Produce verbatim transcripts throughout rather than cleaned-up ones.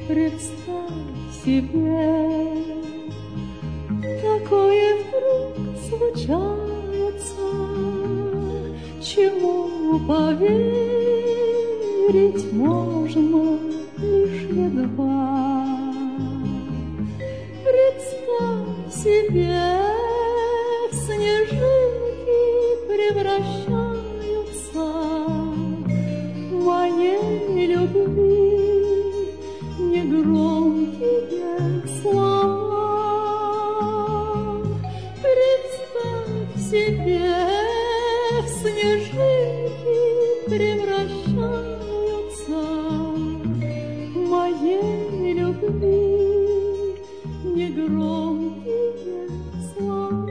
Представь себе, такое вдруг случается, чему поверить можно лишь едва. Представь себе, в снежинки превращаются моей любви негромкие слова. Представь себе, в снежинки превращаются моей любви негромкие слова.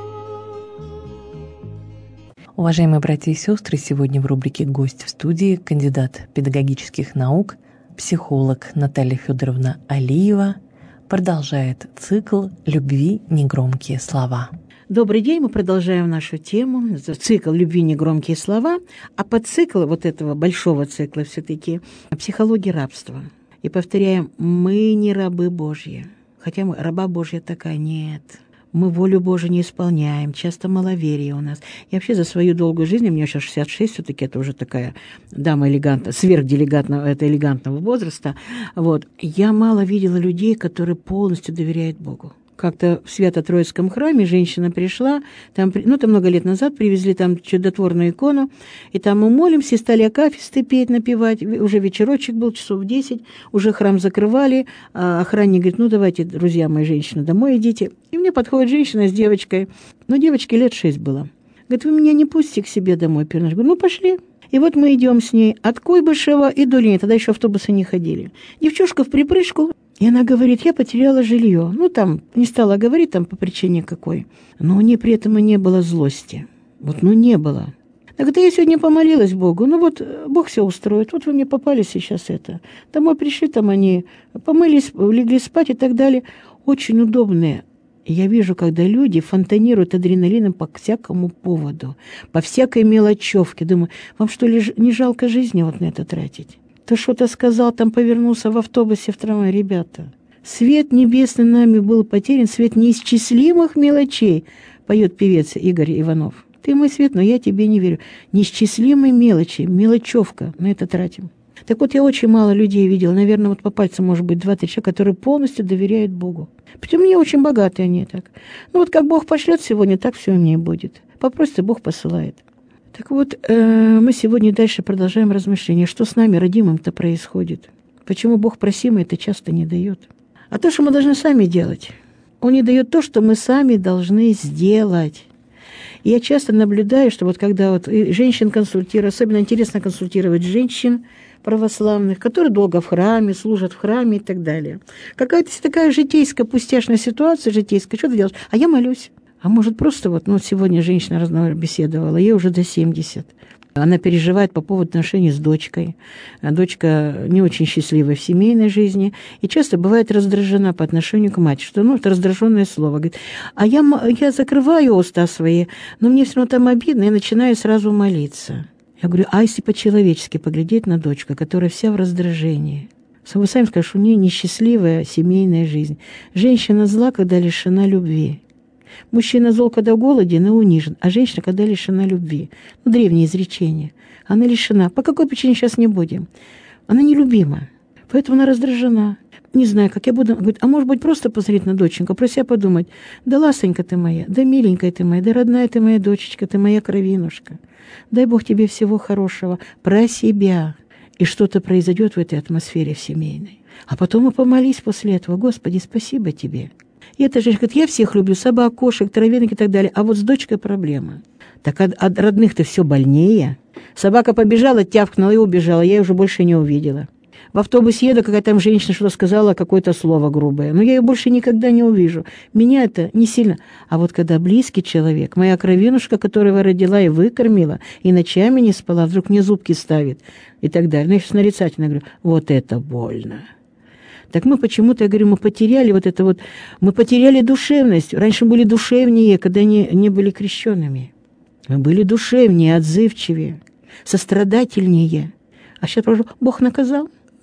Уважаемые братья и сестры, сегодня в рубрике «Гость в студии» кандидат педагогических наук, психолог Наталья Федоровна Алиева продолжает цикл «Любви негромкие слова». Добрый день, мы продолжаем нашу тему, цикл «Любви негромкие слова», а подцикл вот этого большого цикла все-таки «Психология рабства». И повторяем, мы не рабы Божьи, хотя мы раба Божья такая, нет. Мы волю Божию не исполняем, часто маловерие у нас. Я вообще за свою долгую жизнь, мне сейчас шестьдесят шесть, все-таки это уже такая дама элегантная, сверхделегатного, это элегантного возраста. Вот. Я мало видела людей, которые полностью доверяют Богу. Как-то в Свято-Троицком храме женщина пришла, там, ну, это много лет назад, привезли там чудотворную икону, и там мы молимся, и стали акафисты петь, напевать. Уже вечерочек был, часов десять, уже храм закрывали, а охранник говорит, ну, давайте, друзья мои, женщины, домой идите. И мне подходит женщина с девочкой, ну, девочке лет шесть было. Говорит, вы меня не пустите к себе домой, Пирнаш? Говорю, ну, пошли. И вот мы идем с ней от Куйбышева и до Ленина, тогда еще автобусы не ходили. Девчушка в припрыжку. И она говорит, я потеряла жилье. Ну, там, не стала говорить, там, по причине какой. Но у нее при этом и не было злости. Вот, ну, не было. Так это я сегодня помолилась Богу. Ну, вот, Бог все устроит. Вот вы мне попали сейчас это. Домой пришли, там они помылись, легли спать и так далее. Очень удобные. Я вижу, когда люди фонтанируют адреналином по всякому поводу, по всякой мелочевке. Думаю, вам что ли не жалко жизни вот на это тратить? Ты что-то сказал, там повернулся в автобусе, в трамвае. Ребята, свет небесный нами был потерян, свет неисчислимых мелочей, поет певец Игорь Иванов. Ты мой свет, но я тебе не верю. Неисчислимые мелочи, мелочевка, на это тратим. Так вот, я очень мало людей видела, наверное, вот по пальцам, может быть, два-три человека, которые полностью доверяют Богу. Причем мне очень богатые они так. Ну вот как Бог пошлет сегодня, так все у меня и будет. Попросите, Бог посылает. Так вот, э, мы сегодня дальше продолжаем размышления, что с нами, родимым-то, происходит. Почему Бог просимый это часто не дает. А то, что мы должны сами делать. Он не дает то, что мы сами должны сделать. И я часто наблюдаю, что вот когда вот женщин консультирую, особенно интересно консультировать женщин православных, которые долго в храме, служат в храме и так далее. Какая-то такая житейская, пустяшная ситуация, житейская, что ты делаешь? А я молюсь. А может, просто вот, ну, вот сегодня женщина разговаривала, беседовала, ей уже до семидесяти. Она переживает по поводу отношений с дочкой. А дочка не очень счастливая в семейной жизни и часто бывает раздражена по отношению к матери, что, ну, это раздраженное слово. Говорит, а я, я закрываю уста свои, но мне все равно там обидно, и начинаю сразу молиться. Я говорю, а если по-человечески поглядеть на дочку, которая вся в раздражении? Вы сами скажете, что у нее несчастливая семейная жизнь. Женщина зла, когда лишена любви. Мужчина зол, когда голоден и унижен, а женщина, когда лишена любви. Ну, древнее изречение. Она лишена. По какой причине сейчас не будем? Она нелюбима, поэтому она раздражена. Не знаю, как я буду... Говорит, а может быть, просто посмотреть на доченьку, про себя подумать. Да, ласенька ты моя, да, миленькая ты моя, да, родная ты моя дочечка, ты моя кровинушка. Дай Бог тебе всего хорошего про себя. И что-то произойдет в этой атмосфере семейной. А потом и помолись после этого. Господи, спасибо тебе. И эта женщина говорит, я всех люблю, собак, кошек, травинок и так далее, а вот с дочкой проблема. Так от, от родных-то все больнее. Собака побежала, тявкнула и убежала, я ее уже больше не увидела. В автобусе еду, какая там женщина что-то сказала, какое-то слово грубое. Но я ее больше никогда не увижу. Меня это не сильно. А вот когда близкий человек, моя кровинушка, которого родила и выкормила, и ночами не спала, вдруг мне зубки ставит и так далее. Ну, я сейчас нарицательно говорю, вот это больно. Так мы почему-то, я говорю, мы потеряли вот это вот, мы потеряли душевность. Раньше мы были душевнее, когда не, не были крещенными. Мы были душевнее, отзывчивее, сострадательнее. А сейчас, прошу, Бог наказал.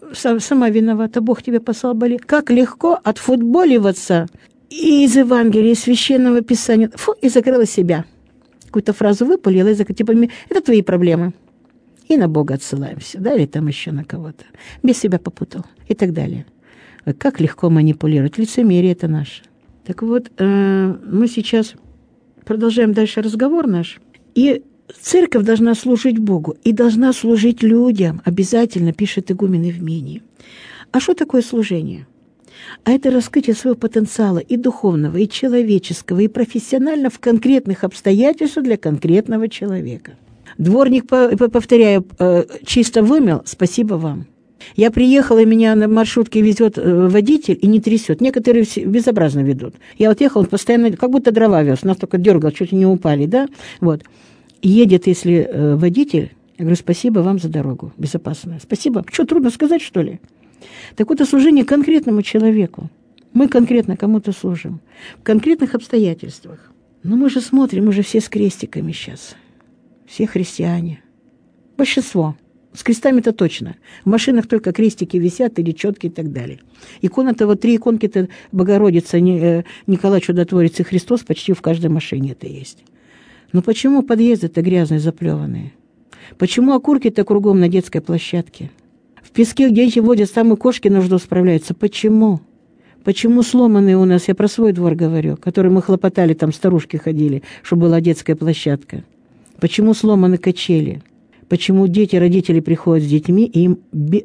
сама виновата, Бог тебе послал болезнь. Как легко отфутболиваться и из Евангелия, из Священного Писания. Фу, и закрыла себя. Какую-то фразу выпалила и закрыла. Типа, это твои проблемы. И на Бога отсылаемся, да, или там еще на кого-то. Без себя попутал и так далее. Как легко манипулировать. Лицемерие это наше. Так вот, мы сейчас продолжаем дальше разговор наш. И церковь должна служить Богу и должна служить людям. Обязательно, пишет игумен Евмений. А что такое служение? А это раскрытие своего потенциала и духовного, и человеческого, и профессионального в конкретных обстоятельствах для конкретного человека. Дворник, повторяю, чисто вымел, спасибо вам. Я приехала, и меня на маршрутке везет водитель и не трясет. Некоторые безобразно ведут. Я вот ехала, он постоянно, как будто дрова вез, нас только дергал, чуть не упали, да? Вот. Едет, если водитель, я говорю, спасибо вам за дорогу безопасную. Спасибо. Что, трудно сказать, что ли? Так вот, это служение конкретному человеку. Мы конкретно кому-то служим. В конкретных обстоятельствах. Но мы же смотрим, мы же все с крестиками сейчас. Все христиане. Большинство. С крестами-то точно. В машинах только крестики висят или четки и так далее. Икона-то, вот три иконки-то Богородица, Николай Чудотворец и Христос почти в каждой машине это есть. Но почему подъезды-то грязные, заплеванные? Почему окурки-то кругом на детской площадке? В песке, где дети водят, там и кошки нужду справляются. Почему? Почему сломанные у нас, я про свой двор говорю, который мы хлопотали, там старушки ходили, чтобы была детская площадка. Почему сломаны качели? Почему дети, родители приходят с детьми, и им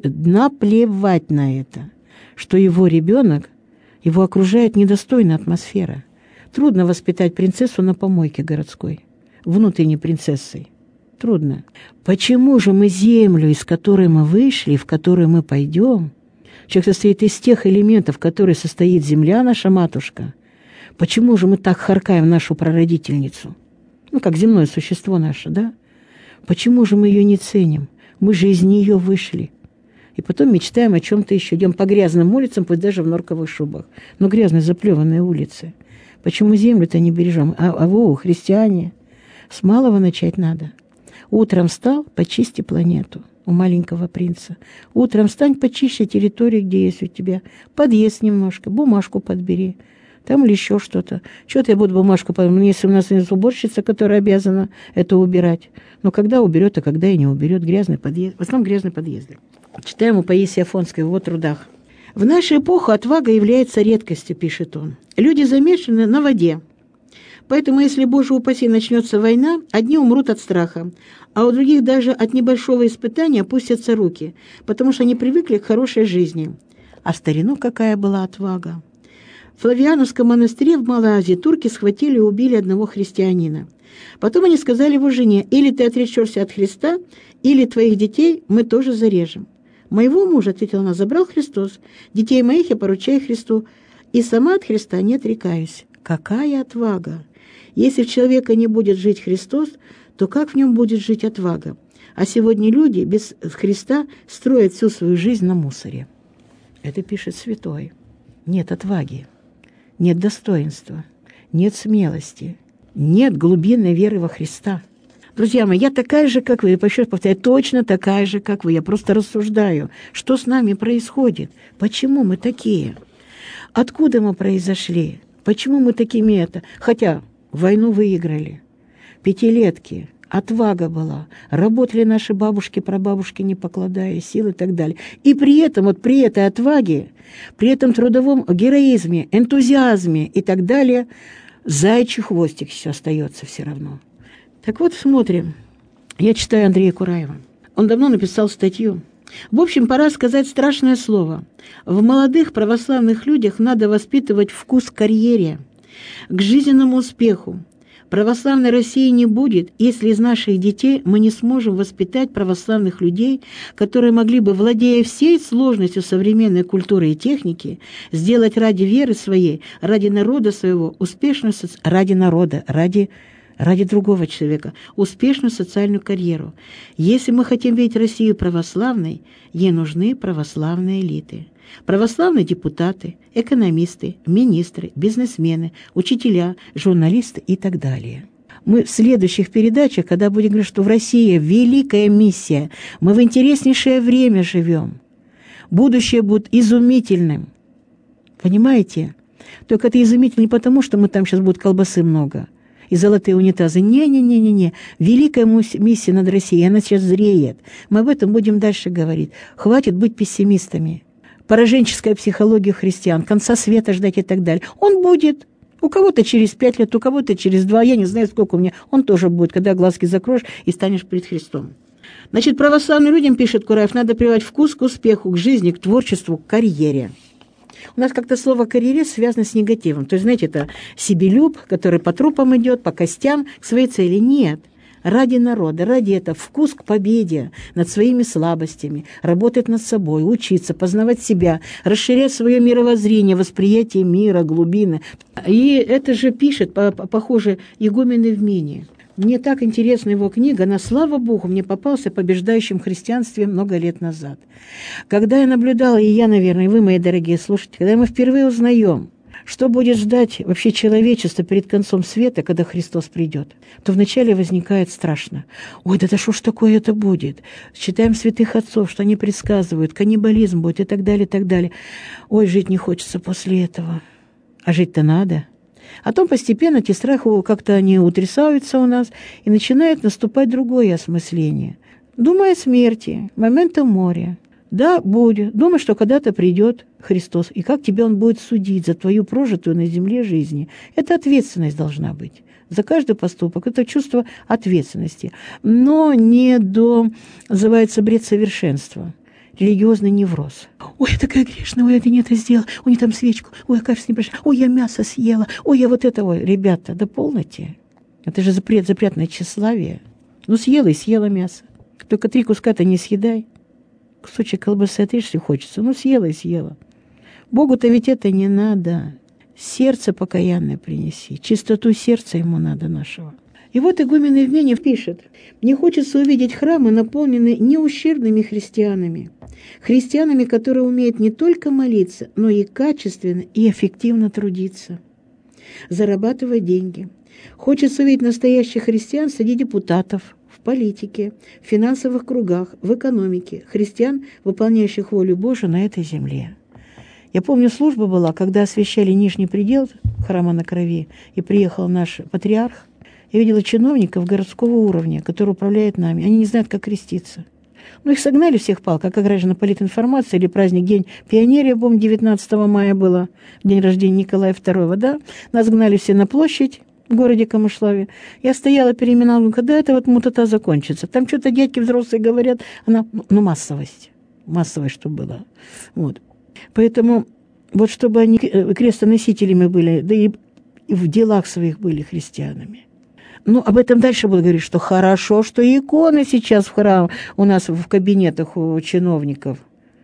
наплевать на это, что его ребенок, его окружает недостойная атмосфера. Трудно воспитать принцессу на помойке городской, внутренней принцессой. Трудно. Почему же мы землю, из которой мы вышли, в которую мы пойдем, человек состоит из тех элементов, в которых состоит земля, наша матушка, почему же мы так харкаем нашу прародительницу? Ну, как земное существо наше, да? Почему же мы ее не ценим? Мы же из нее вышли. И потом мечтаем о чем-то еще. Идем по грязным улицам, пусть даже в норковых шубах. Но грязные, заплеванные улицы. Почему землю-то не бережем? А, а вы, христиане, с малого начать надо. Утром встал, почисти планету у маленького принца. Утром встань, почищи территорию, где есть у тебя. Подъезд немножко, бумажку подбери. Там или еще что-то. Что-то я буду бумажку подбирать. Если у нас есть уборщица, которая обязана это убирать. Но когда уберет, а когда и не уберет. Грязный подъезд. В основном грязные подъезды. Читаем у Паисии Афонской в его трудах. В нашу эпоху отвага является редкостью, пишет он. Люди замешаны на воде. Поэтому, если, Боже упаси, начнется война, одни умрут от страха, а у других даже от небольшого испытания опустятся руки, потому что они привыкли к хорошей жизни. А в старину какая была отвага? В Флавиановском монастыре в Малой Азии турки схватили и убили одного христианина. Потом они сказали его жене: или ты отречешься от Христа, или твоих детей мы тоже зарежем. Моего мужа, ответила она, забрал Христос. Детей моих я поручаю Христу, и сама от Христа не отрекаюсь. Какая отвага! Если в человека не будет жить Христос, то как в нем будет жить отвага? А сегодня люди без Христа строят всю свою жизнь на мусоре. Это пишет святой. Нет отваги, нет достоинства, нет смелости, нет глубинной веры во Христа. Друзья мои, я такая же, как вы, я еще раз повторяю, точно такая же, как вы. Я просто рассуждаю, что с нами происходит, почему мы такие, откуда мы произошли, почему мы такими это. Хотя войну выиграли, пятилетки, отвага была, работали наши бабушки, прабабушки, не покладая сил и так далее. И при этом, вот при этой отваге, при этом трудовом героизме, энтузиазме и так далее, заячий хвостик еще остается все равно. Так вот, смотрим. Я читаю Андрея Кураева. Он давно написал статью. В общем, пора сказать страшное слово. В молодых православных людях надо воспитывать вкус к карьере, к жизненному успеху. Православной России не будет, если из наших детей мы не сможем воспитать православных людей, которые могли бы, владея всей сложностью современной культуры и техники, сделать ради веры своей, ради народа своего, успешную соци... ради народа, ради, ради другого человека, успешную социальную карьеру. Если мы хотим видеть Россию православной, ей нужны православные элиты. Православные депутаты, экономисты, министры, бизнесмены, учителя, журналисты и так далее. Мы в следующих передачах, когда будем говорить, что в России великая миссия, мы в интереснейшее время живем, Будущее будет изумительным. Понимаете? Только это изумительно не потому, что мы там сейчас будет колбасы много и золотые унитазы. Не-не-не-не-не. Великая миссия над Россией, она сейчас зреет. Мы об этом будем дальше говорить. Хватит быть пессимистами. Пораженческая психология христиан, конца света ждать и так далее. Он будет. У кого-то через пять лет, у кого-то через два. Я не знаю, сколько у меня. Он тоже будет, когда глазки закроешь и станешь перед Христом. Значит, православным людям, пишет Кураев, надо прививать вкус к успеху, к жизни, к творчеству, к карьере. У нас как-то слово «карьерист» связано с негативом. То есть, знаете, это себелюб, который по трупам идет, по костям к своей цели. Нет. Ради народа, ради этого, вкус к победе над своими слабостями, работать над собой, учиться, познавать себя, расширять свое мировоззрение, восприятие мира, глубины. И это же пишет, похоже, игумен Евмений. Мне так интересна его книга, но, слава Богу, мне попался побеждающим христианстве много лет назад. Когда я наблюдала, и я, наверное, и вы, мои дорогие слушатели, когда мы впервые узнаем, что будет ждать вообще человечество перед концом света, когда Христос придет, то вначале возникает страшно. Ой, да, да что ж такое это будет? Читаем святых отцов, что они предсказывают, каннибализм будет и так далее, и так далее. Ой, жить не хочется после этого. А жить-то надо. А потом постепенно эти страхи как-то они утрясаются у нас, и начинает наступать другое осмысление. Думай о смерти, моментом моря. Да, будет. Думай, что когда-то придет Христос, и как тебя Он будет судить за твою прожитую на земле жизнь. Это ответственность должна быть. За каждый поступок. Это чувство ответственности. Но не до, называется, бред совершенства. Религиозный невроз. Ой, я такая грешная, ой, я не это сделала, ой, не там свечку, ой, я кафедру не прошла, ой, я мясо съела, ой, я вот это, ой. Ребята, да полноте. Это же запрет, запретное тщеславие. Ну, съела и съела мясо. Только три куска-то не съедай. Кусочек колбасы отрежь, если хочется. Ну, съела и съела. Богу-то ведь это не надо. Сердце покаянное принеси. Чистоту сердца ему надо нашего. И вот игумен Евмений пишет: «Мне хочется увидеть храмы, наполненные неущербными христианами. Христианами, которые умеют не только молиться, но и качественно и эффективно трудиться, зарабатывать деньги. Хочется увидеть настоящих христиан среди депутатов, в политике, в финансовых кругах, в экономике, христиан, выполняющих волю Божию на этой земле». Я помню, служба была, когда освящали нижний предел храма на Крови, и приехал наш патриарх. Я видела чиновников городского уровня, которые управляют нами. Они не знают, как креститься. Ну, их согнали всех пал, как ограждена политинформация или праздник День пионерии, помню, девятнадцатого мая было, день рождения Николая второго, да? Нас гнали все на площадь в городе Камышлаве. Я стояла, переминала, ну, когда это вот мутата закончится? Там что-то дядьки взрослые говорят, она, ну, массовость, массовость, что было. Вот. Поэтому вот чтобы они крестоносителями были, да и в делах своих были христианами. Ну, об этом дальше буду говорить, что хорошо, что иконы сейчас в храм у нас в кабинетах у чиновников.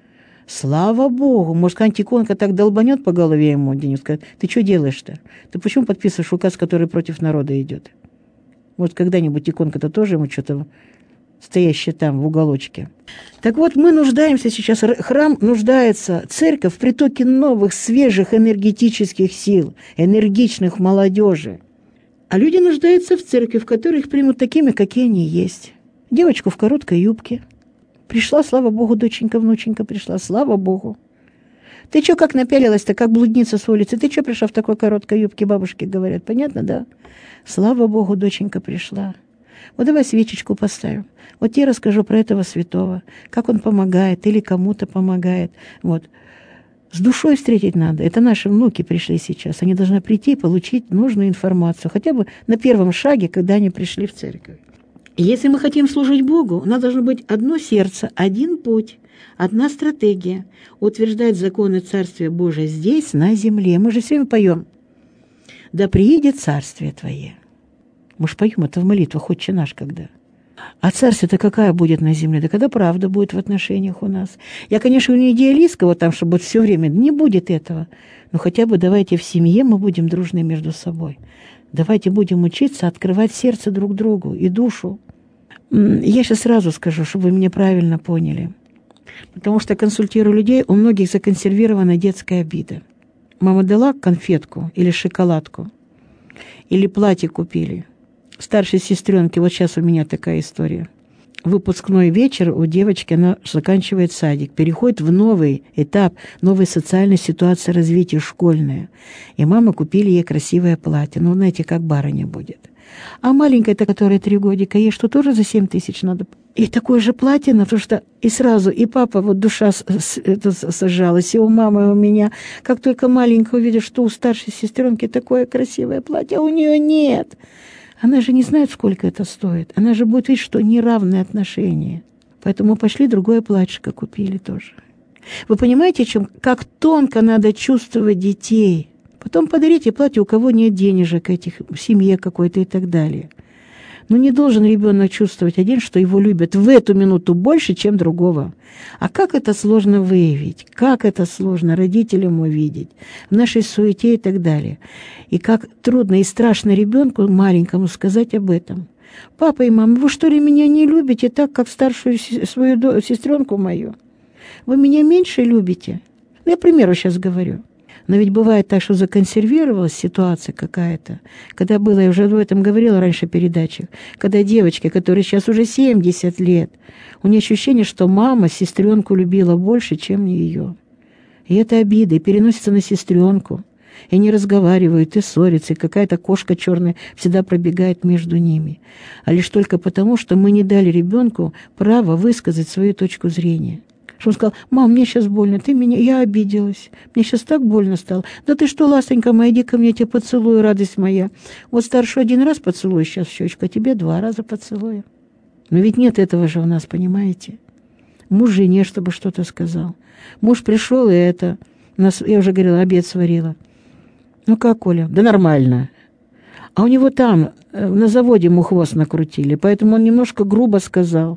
Слава Богу! Может, какая-нибудь иконка так долбанет по голове ему, Денис, скажет: ты что делаешь-то? Ты почему подписываешь указ, который против народа идет? Может, когда-нибудь иконка-то тоже ему что-то стоящее там в уголочке. Так вот, мы нуждаемся сейчас, храм нуждается, церковь в притоке новых, свежих энергетических сил, энергичных молодежи. А люди нуждаются в церкви, в которой их примут такими, какие они есть. Девочку в короткой юбке. Пришла, слава Богу, доченька, внученька пришла, слава Богу. Ты что, как напялилась-то, как блудница с улицы? Ты что пришла в такой короткой юбке, бабушки говорят? Понятно, да? Слава Богу, доченька пришла. Вот давай свечечку поставим. Вот я расскажу про этого святого, как он помогает или кому-то помогает. Вот. С душой встретить надо. Это наши внуки пришли сейчас. Они должны прийти и получить нужную информацию. Хотя бы на первом шаге, когда они пришли в церковь. И если мы хотим служить Богу, у нас должно быть одно сердце, один путь, одна стратегия. Утверждать законы Царствия Божия здесь, на земле. Мы же все время поем: «Да приедет Царствие Твое». Мы же поем это в молитвах «Отче наш» когда. А царствие-то какая будет на земле? Да когда правда будет в отношениях у нас? Я, конечно, не идеалистка, вот там, чтобы все время, не будет этого. Но хотя бы давайте в семье мы будем дружны между собой. Давайте будем учиться открывать сердце друг другу и душу. Я сейчас сразу скажу, чтобы вы меня правильно поняли. Потому что, консультирую людей, у многих законсервирована детская обида. Мама дала конфетку или шоколадку, или платье купили. Старшей сестренке, вот сейчас у меня такая история. выпускной вечер у девочки, она заканчивает садик, переходит в новый этап, новой социальной ситуации развития, школьная. И мама купили ей красивое платье. Ну, знаете, как барыня будет. А маленькая-то, которая три годика, ей что, тоже за семь тысяч надо? И такое же платье, потому что и сразу, и папа, вот душа с, с, это, сажалась, и у мамы, и у меня. Как только маленькая увидит, что у старшей сестренки такое красивое платье, а у нее нет. Она же не знает, сколько это стоит. Она же будет видеть, что неравные отношения. Поэтому пошли другое платьишко купили тоже. Вы понимаете, чем, как тонко надо чувствовать детей? Потом подарите платье, у кого нет денежек этих, в семье какой-то и так далее. Но не должен ребенок чувствовать один, что его любят в эту минуту больше, чем другого. А как это сложно выявить? Как это сложно родителям увидеть? В нашей суете и так далее. И как трудно и страшно ребенку маленькому сказать об этом. Папа и мама, вы что ли меня не любите так, как старшую свою сестренку мою? Вы меня меньше любите? Я, к примеру, сейчас говорю. Но ведь бывает так, что законсервировалась ситуация какая-то. Когда было, я уже об этом говорила раньше в передачах, когда девочки, которой сейчас уже семьдесят лет, у нее ощущение, что мама сестренку любила больше, чем ее. И это обида, и переносится на сестренку. И не разговаривают, и ссорятся, и какая-то кошка черная всегда пробегает между ними. А лишь только потому, что мы не дали ребенку право высказать свою точку зрения. Что он сказал: мам, мне сейчас больно, ты меня, я обиделась, мне сейчас так больно стало. Да ты что, ластенька моя, иди ко мне, я тебя поцелую, радость моя. Вот старшую один раз поцелую сейчас в щечку, а тебе два раза поцелую. Но ведь нет этого же у нас, понимаете? Муж жене, чтобы что-то сказал. Муж пришел, и это, нас, я уже говорила, обед сварила. Ну как, Коля? Да нормально. А у него там, на заводе, ему хвост накрутили, поэтому он немножко грубо сказал.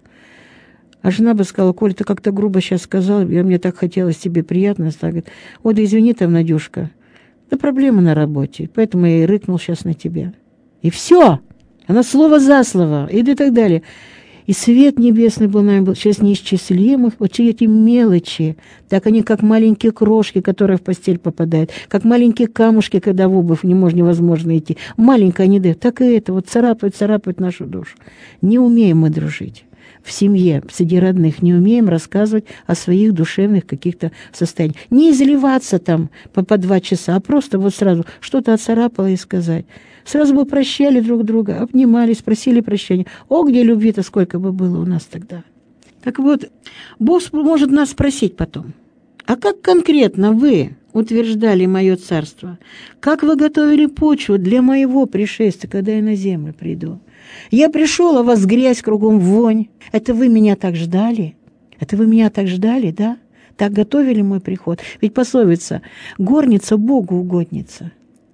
А жена бы сказала: Коля, ты как-то грубо сейчас сказал, я, мне так хотелось тебе приятно. Она говорит: ой, да извини там, Надюшка, да проблемы на работе, поэтому я и рыкнул сейчас на тебя. И все. Она слово за слово, и так далее. И свет небесный был нами, был сейчас неисчислимых, вот эти мелочи, так они как маленькие крошки, которые в постель попадают, как маленькие камушки, когда в обувь не можно, невозможно идти. Маленькая не дает, так и это вот царапает, царапает нашу душу. Не умеем мы дружить. В семье, среди родных не умеем рассказывать о своих душевных каких-то состояниях. Не изливаться там по, по два часа, а просто вот сразу что-то отцарапало и сказать. Сразу бы прощали друг друга, обнимались, просили прощения. О, где любви-то сколько бы было у нас тогда. Так вот, Бог может нас спросить потом: а как конкретно вы утверждали мое царство? Как вы готовили почву для моего пришествия, когда я на землю приду? Я пришел, а у вас грязь, кругом вонь. Это вы меня так ждали? Это вы меня так ждали, да? Так готовили мой приход? Ведь пословица: горница Богу угодница.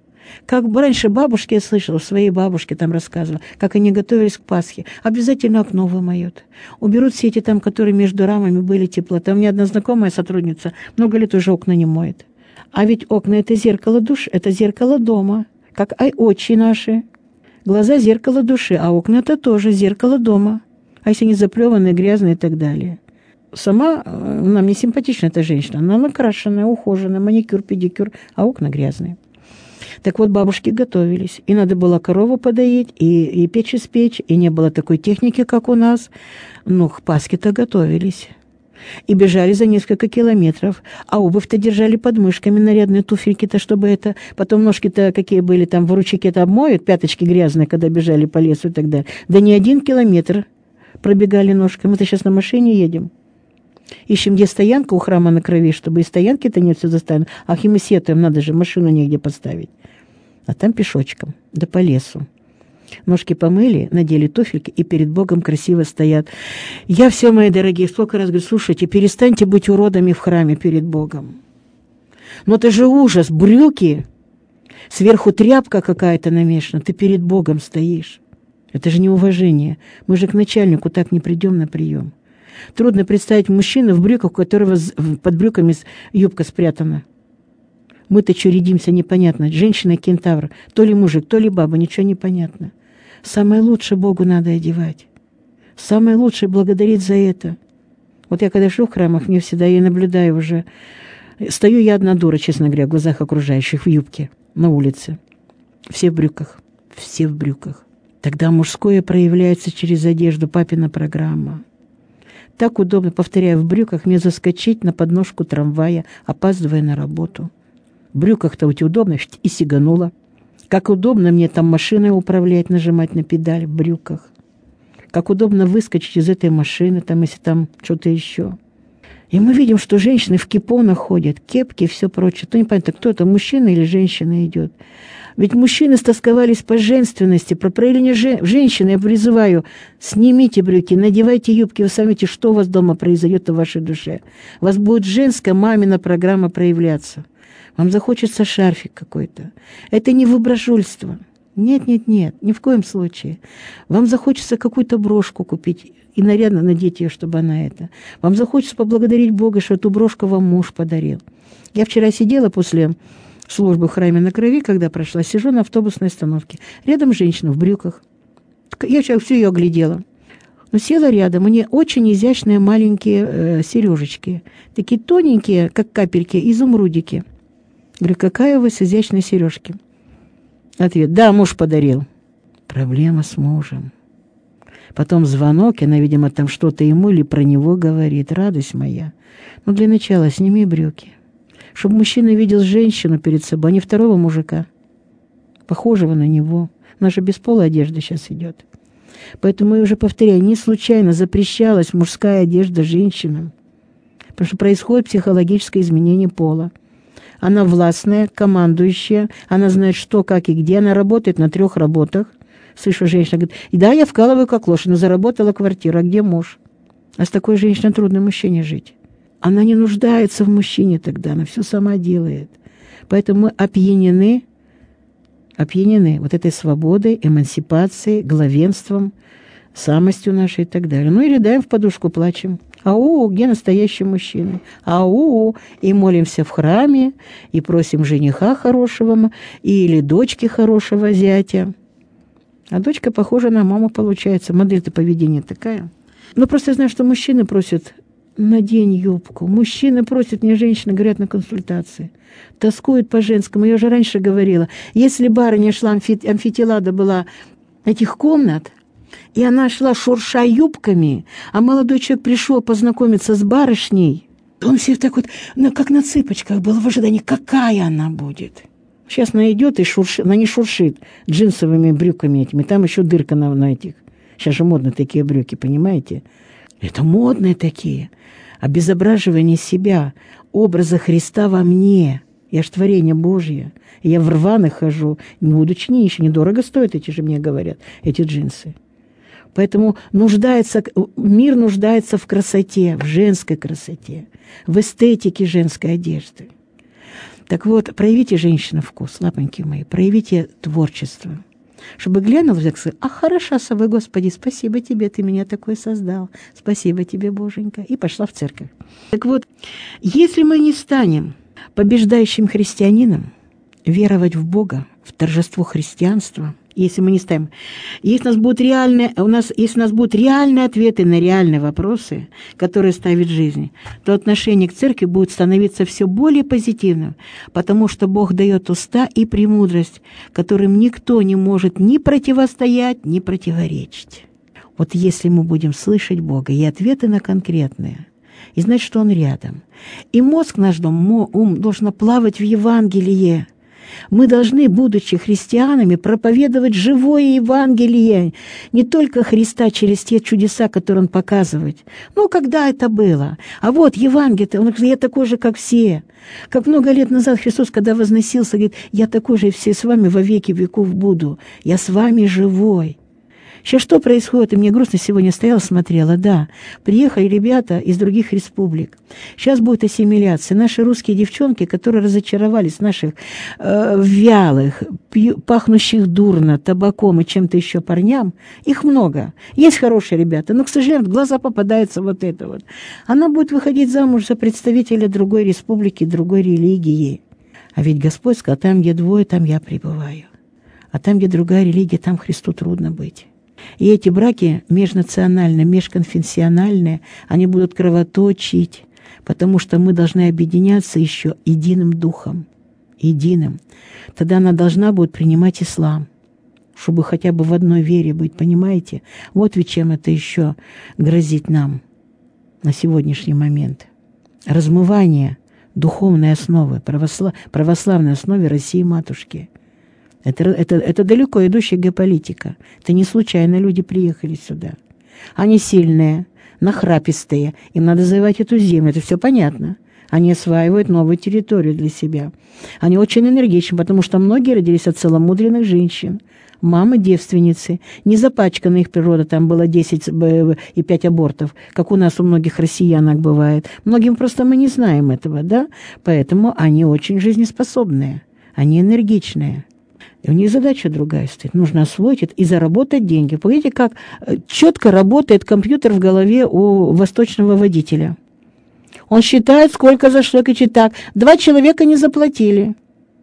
Как раньше бабушки, я слышала, своей бабушке там рассказывала, как они готовились к Пасхе. Обязательно окно вымоют. Уберут все эти там, которые между рамами были, теплота. У меня одна знакомая сотрудница много лет уже окна не моет. А ведь окна — это зеркало души, это зеркало дома, как ай, очи наши. Глаза — зеркало души, а окна — это тоже зеркало дома. А если они заплеванные, грязные и так далее. Сама нам не симпатична эта женщина. Она накрашенная, ухоженная, маникюр, педикюр, а окна грязные. Так вот, бабушки готовились. И надо было корову подоить, и, и печь испечь, и не было такой техники, как у нас. Ну, к Пасхе-то готовились. И бежали за несколько километров. А обувь-то держали под мышками, нарядные туфельки-то, чтобы это... Потом ножки-то какие были, там в ручейке-то обмоют, пяточки грязные, когда бежали по лесу и так далее. Да не один километр пробегали ножками. Мы-то сейчас на машине едем. Ищем, где стоянка у храма на Крови, чтобы и стоянки-то нет, все заставлено. Ах, и мы сетуем, надо же машину негде поставить. А там пешочком, да по лесу. Ножки помыли, надели туфельки и перед Богом красиво стоят. Я все, мои дорогие, сколько раз говорю: слушайте, перестаньте быть уродами в храме перед Богом. Но это же ужас, брюки, сверху тряпка какая-то намешана, ты перед Богом стоишь. Это же неуважение. Мы же к начальнику так не придем на прием. Трудно представить мужчину в брюках, у которого под брюками юбка спрятана. Мы-то что рядимся, непонятно. Женщина-кентавр, то ли мужик, то ли баба, ничего не понятно. Самое лучшее Богу надо одевать. Самое лучшее благодарить за это. Вот я когда шел в храмах, мне всегда, я наблюдаю уже. Стою я одна дура, честно говоря, в глазах окружающих, в юбке, на улице. Все в брюках. Все в брюках. Тогда мужское проявляется через одежду, папина программа. Так удобно, повторяю, в брюках мне заскочить на подножку трамвая, опаздывая на работу. В брюках-то у тебя удобно, и сиганула. Как удобно мне там машиной управлять, нажимать на педаль в брюках. Как удобно выскочить из этой машины, там, если там что-то еще. И мы видим, что женщины в кипонах ходят, кепки и все прочее. То непонятно, кто это, мужчина или женщина идет. Ведь мужчины стосковались по женственности, про проявление же... женщины. Я призываю, снимите брюки, надевайте юбки, вы сами видите, что у вас дома произойдет в вашей душе. У вас будет женская мамина программа проявляться. Вам захочется шарфик какой-то. Это не выброжульство. Нет, нет, нет, ни в коем случае. Вам захочется какую-то брошку купить и нарядно надеть ее, чтобы она это. Вам захочется поблагодарить Бога, что эту брошку вам муж подарил. Я вчера сидела после службы в храме на Крови, когда прошла, сижу на автобусной остановке. Рядом женщина в брюках. Я вчера всю ее оглядела. Но села рядом, у нее очень изящные маленькие э, сережечки. Такие тоненькие, как капельки, изумрудики. Говорю, какая у вас изящные сережки? Ответ, да, муж подарил. Проблема с мужем. Потом звонок, и она, видимо, там что-то ему или про него говорит. Радость моя. Ну, для начала сними брюки. Чтобы мужчина видел женщину перед собой, а не второго мужика, похожего на него. Наша бесполая одежда сейчас идет. Поэтому я уже повторяю, не случайно запрещалась мужская одежда женщинам. Потому что происходит психологическое изменение пола. Она властная, командующая, она знает, что, как и где. Она работает на трех работах. Слышу, женщина говорит, да, я вкалываю как лошадь, но заработала квартиру, а где муж? А с такой женщиной трудно мужчине жить. Она не нуждается в мужчине тогда, она все сама делает. Поэтому мы опьянены, опьянены вот этой свободой, эмансипацией, главенством, самостью нашей и так далее. Ну и рыдаем в подушку, плачем. Ау, где настоящий мужчина? Ау, и молимся в храме, и просим жениха хорошего, или дочки хорошего зятя. А дочка похожа на маму, получается. Модель-то поведения такая. Ну, просто я знаю, что мужчины просят, надень юбку. Мужчины просят, мне женщины говорят на консультации. Тоскуют по-женскому. Я уже раньше говорила, если барыня шла, амфи- амфителада была этих комнат, и она шла шурша юбками, а молодой человек пришел познакомиться с барышней, то он все так вот, ну, как на цыпочках был в ожидании, какая она будет. Сейчас она идет и шуршит, она не шуршит джинсовыми брюками этими, там еще дырка на, на этих. Сейчас же модные такие брюки, понимаете? Это модные такие. Обезображивание себя, образа Христа во мне. Я ж творение Божье. Я в рваных хожу, не будучи нищим, недорого стоят эти же, мне говорят, эти джинсы. Поэтому нуждается, мир нуждается в красоте, в женской красоте, в эстетике женской одежды. Так вот, проявите, женщина, вкус, лапоньки мои, проявите творчество, чтобы глянул и сказал, а хороша собой, Господи, спасибо тебе, ты меня такой создал, спасибо тебе, Боженька, и пошла в церковь. Так вот, если мы не станем побеждающим христианином, веровать в Бога, в торжество христианства, если мы не ставим, если у нас будут реальные, у нас, если у нас будут реальные ответы на реальные вопросы, которые ставит жизнь, то отношение к церкви будет становиться все более позитивным, потому что Бог дает уста и премудрость, которым никто не может ни противостоять, ни противоречить. Вот если мы будем слышать Бога и ответы на конкретные, и знать, что Он рядом, и мозг наш, ум должен плавать в Евангелие. Мы должны, будучи христианами, проповедовать живое Евангелие, не только Христа через те чудеса, которые Он показывает. Ну, когда это было? А вот Евангелие, Он говорит, я такой же, как все. Как много лет назад Христос, когда возносился, говорит, я такой же, и все с вами во веки веков буду. Я с вами живой. Сейчас что происходит? И мне грустно сегодня стояла, смотрела. Да, приехали ребята из других республик. Сейчас будет ассимиляция. Наши русские девчонки, которые разочаровались в наших э, вялых, пью, пахнущих дурно табаком и чем-то еще парням, их много. Есть хорошие ребята, но, к сожалению, в глаза попадается вот это вот. Она будет выходить замуж за представителя другой республики, другой религии. А ведь Господь сказал, там, где двое, там я пребываю. А там, где другая религия, там Христу трудно быть. И эти браки межнациональные, межконфессиональные, они будут кровоточить, потому что мы должны объединяться еще единым духом, единым. Тогда она должна будет принимать ислам. чтобы хотя бы в одной вере быть, понимаете? Вот ведь чем это еще грозит нам на сегодняшний момент. Размывание духовной основы, православ... православной основы России-матушки. Это, это, это далеко идущая геополитика. Это не случайно люди приехали сюда. Они сильные, нахрапистые, им надо завоевать эту землю, это все понятно. Они осваивают новую территорию для себя. Они очень энергичны, потому что многие родились от целомудренных женщин. Мамы девственницы, не запачкана их природа, там было десять и пять абортов, как у нас у многих россиянок бывает. Многим просто мы не знаем этого, да? Поэтому они очень жизнеспособные, они энергичные. И у них задача другая стоит. Нужно освоить это и заработать деньги. Посмотрите, как четко работает компьютер в голове у восточного водителя. Он считает, сколько зашло, кричит так. Два человека не заплатили.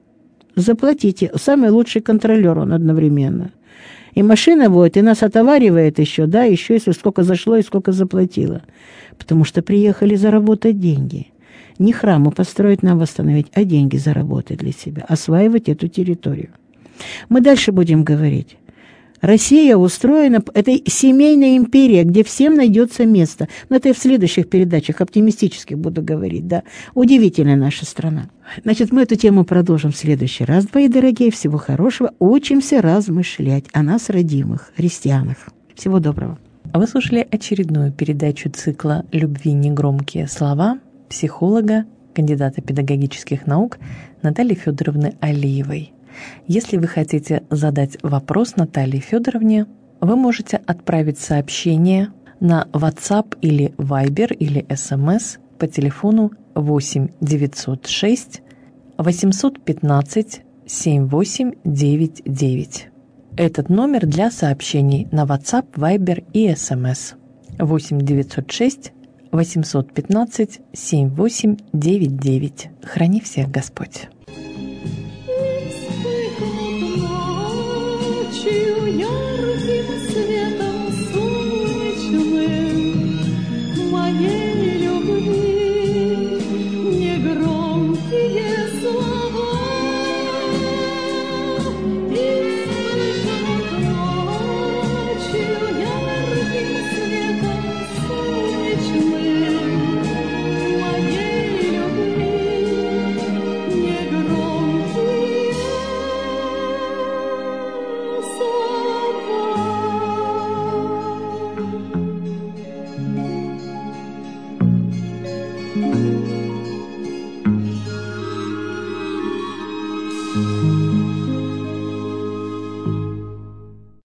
Заплатите. Самый лучший контролер он одновременно. И машина водит, и нас отоваривает еще, да, еще если сколько зашло и сколько заплатило. Потому что приехали заработать деньги. Не храму построить нам восстановить, а деньги заработать для себя. Осваивать эту территорию. Мы дальше будем говорить. Россия устроена, это семейная империя, где всем найдется место. Но это я в следующих передачах оптимистических буду говорить, да. Удивительная наша страна. Значит, мы эту тему продолжим в следующий раз, мои дорогие. Всего хорошего. Учимся размышлять о нас, родимых, христианах. Всего доброго. Вы слушали очередную передачу цикла «Любви негромкие слова» психолога, кандидата педагогических наук Натальи Федоровны Алиевой. Если вы хотите задать вопрос Наталье Федоровне, вы можете отправить сообщение на WhatsApp или Viber или эс эм эс по телефону восемь девятьсот шесть восемьсот пятнадцать семьдесят восемь девяносто девять. Этот номер для сообщений на WhatsApp, Viber и эс эм эс. восемь девятьсот шесть восемьсот пятнадцать семьдесят восемь девяносто девять. Храни всех Господь. Ночью я